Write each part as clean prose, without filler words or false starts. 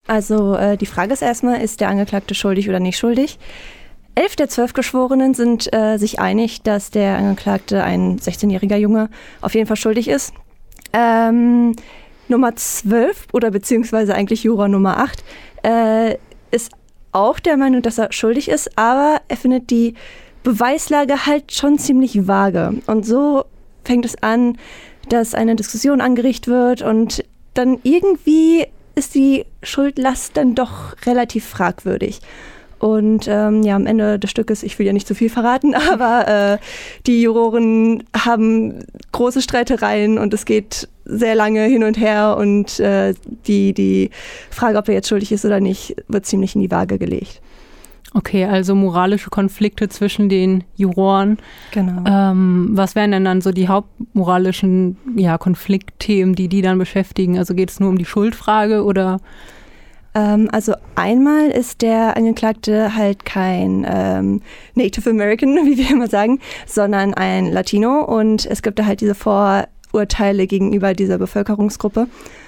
Also die Frage ist erstmal, ist der Angeklagte schuldig oder nicht schuldig? 11 der 12 Geschworenen sind sich einig, dass der Angeklagte, ein 16-jähriger Junge, auf jeden Fall schuldig ist. Nummer 12 oder beziehungsweise eigentlich Juror Nummer 8 ist auch der Meinung, dass er schuldig ist, aber er findet die Beweislage halt schon ziemlich vage. Und so fängt es an, dass eine Diskussion angeregt wird und dann irgendwie ist die Schuldlast dann doch relativ fragwürdig. Und am Ende des Stückes, ich will ja nicht zu viel verraten, aber die Juroren haben große Streitereien und es geht sehr lange hin und her und die Frage, ob er jetzt schuldig ist oder nicht, wird ziemlich in die Waage gelegt. Okay, also moralische Konflikte zwischen den Juroren. Genau. Was wären denn dann so die hauptmoralischen Konfliktthemen, die dann beschäftigen? Also geht es nur um die Schuldfrage oder? Also einmal ist der Angeklagte halt kein Native American, wie wir immer sagen, sondern ein Latino und es gibt da halt diese Vorurteile gegenüber dieser Bevölkerungsgruppe.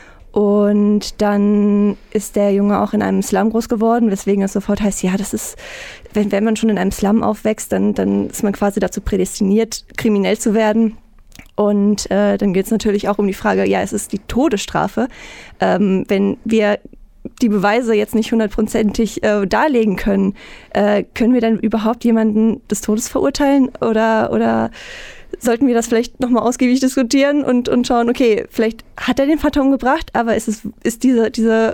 Und dann ist der Junge auch in einem Slum groß geworden, weswegen es sofort heißt, ja, das ist, wenn man schon in einem Slum aufwächst, dann ist man quasi dazu prädestiniert, kriminell zu werden. Und dann geht es natürlich auch um die Frage, ja, es ist die Todesstrafe. Wenn wir die Beweise jetzt nicht 100%ig darlegen können, können wir dann überhaupt jemanden des Todes verurteilen oder sollten wir das vielleicht nochmal ausgiebig diskutieren und schauen, okay, vielleicht hat er den Vater umgebracht, aber ist diese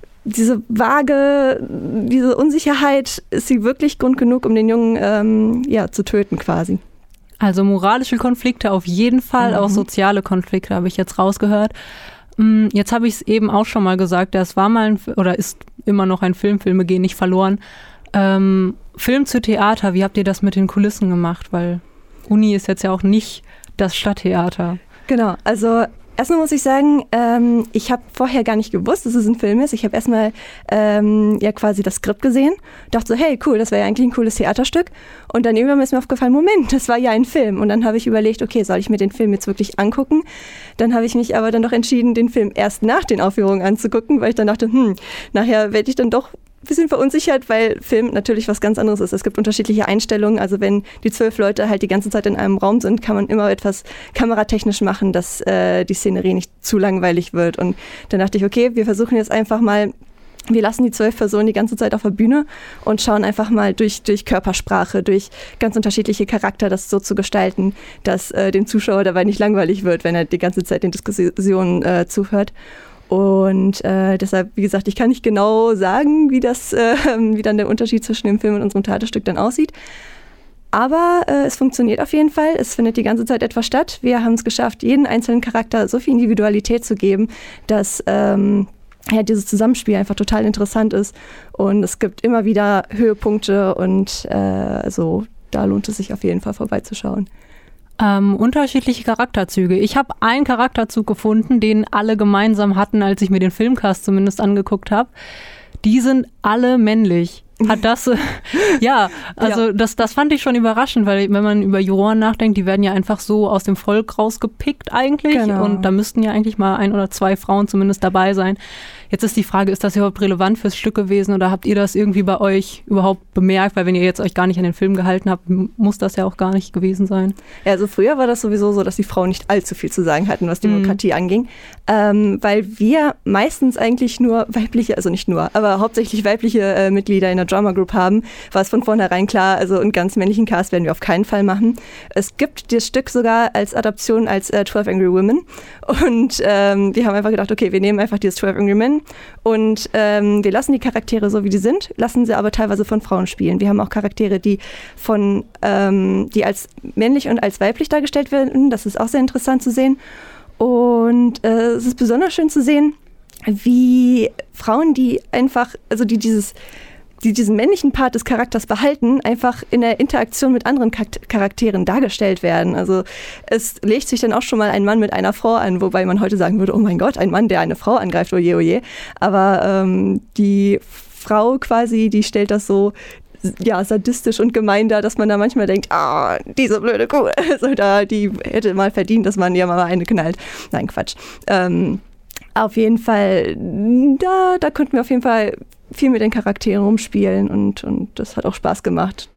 Waage, diese Unsicherheit, ist sie wirklich Grund genug, um den Jungen zu töten quasi? Also moralische Konflikte auf jeden Fall, auch soziale Konflikte habe ich jetzt rausgehört. Jetzt habe ich es eben auch schon mal gesagt, das war mal oder ist immer noch ein Film, Filme gehen nicht verloren. Film zu Theater, wie habt ihr das mit den Kulissen gemacht? Weil Uni ist jetzt ja auch nicht das Stadttheater. Genau, also erstmal muss ich sagen, ich habe vorher gar nicht gewusst, dass es ein Film ist. Ich habe erstmal quasi das Skript gesehen, dachte so, hey, cool, das wäre ja eigentlich ein cooles Theaterstück. Und dann irgendwann ist mir aufgefallen, Moment, das war ja ein Film. Und dann habe ich überlegt, okay, soll ich mir den Film jetzt wirklich angucken? Dann habe ich mich aber dann doch entschieden, den Film erst nach den Aufführungen anzugucken, weil ich dann dachte, nachher werde ich dann doch ein bisschen verunsichert, weil Film natürlich was ganz anderes ist. Es gibt unterschiedliche Einstellungen. Also wenn die 12 Leute halt die ganze Zeit in einem Raum sind, kann man immer etwas kameratechnisch machen, dass die Szenerie nicht zu langweilig wird. Und dann dachte ich, okay, wir versuchen jetzt einfach mal, wir lassen die 12 Personen die ganze Zeit auf der Bühne und schauen einfach mal durch Körpersprache, durch ganz unterschiedliche Charakter das so zu gestalten, dass dem Zuschauer dabei nicht langweilig wird, wenn er die ganze Zeit den Diskussionen zuhört. Und deshalb, wie gesagt, ich kann nicht genau sagen, wie dann der Unterschied zwischen dem Film und unserem Theaterstück dann aussieht. Aber es funktioniert auf jeden Fall. Es findet die ganze Zeit etwas statt. Wir haben es geschafft, jeden einzelnen Charakter so viel Individualität zu geben, dass dieses Zusammenspiel einfach total interessant ist. Und es gibt immer wieder Höhepunkte und da lohnt es sich auf jeden Fall vorbeizuschauen. Unterschiedliche Charakterzüge. Ich habe einen Charakterzug gefunden, den alle gemeinsam hatten, als ich mir den Filmcast zumindest angeguckt habe. Die sind alle männlich. Hat das, das fand ich schon überraschend, weil wenn man über Juroren nachdenkt, die werden ja einfach so aus dem Volk rausgepickt eigentlich. Genau. Und da müssten ja eigentlich mal 1 oder 2 Frauen zumindest dabei sein. Jetzt ist die Frage, ist das überhaupt relevant fürs Stück gewesen oder habt ihr das irgendwie bei euch überhaupt bemerkt? Weil wenn ihr jetzt euch gar nicht an den Film gehalten habt, muss das ja auch gar nicht gewesen sein. Ja, also früher war das sowieso so, dass die Frauen nicht allzu viel zu sagen hatten, was Demokratie anging. Weil wir meistens eigentlich nur weibliche, also nicht nur, aber hauptsächlich weibliche Mitglieder in der Drama Group haben, war es von vornherein klar, also einen ganz männlichen Cast werden wir auf keinen Fall machen. Es gibt das Stück sogar als Adaption als 12 Angry Women und wir haben einfach gedacht, okay, wir nehmen einfach dieses 12 Angry Men und wir lassen die Charaktere so, wie die sind, lassen sie aber teilweise von Frauen spielen. Wir haben auch Charaktere, die die als männlich und als weiblich dargestellt werden. Das ist auch sehr interessant zu sehen. Und es ist besonders schön zu sehen, wie Frauen, die einfach, also die diesen männlichen Part des Charakters behalten, einfach in der Interaktion mit anderen Charakteren dargestellt werden. Also es legt sich dann auch schon mal ein Mann mit einer Frau an, wobei man heute sagen würde, oh mein Gott, ein Mann, der eine Frau angreift, oje, oje. Aber die Frau quasi, die stellt das so sadistisch und gemein dar, dass man da manchmal denkt, diese blöde Kuh, also die hätte mal verdient, dass man ihr mal eine knallt. Nein, Quatsch. Auf jeden Fall, da konnten wir auf jeden Fall viel mit den Charakteren rumspielen und das hat auch Spaß gemacht.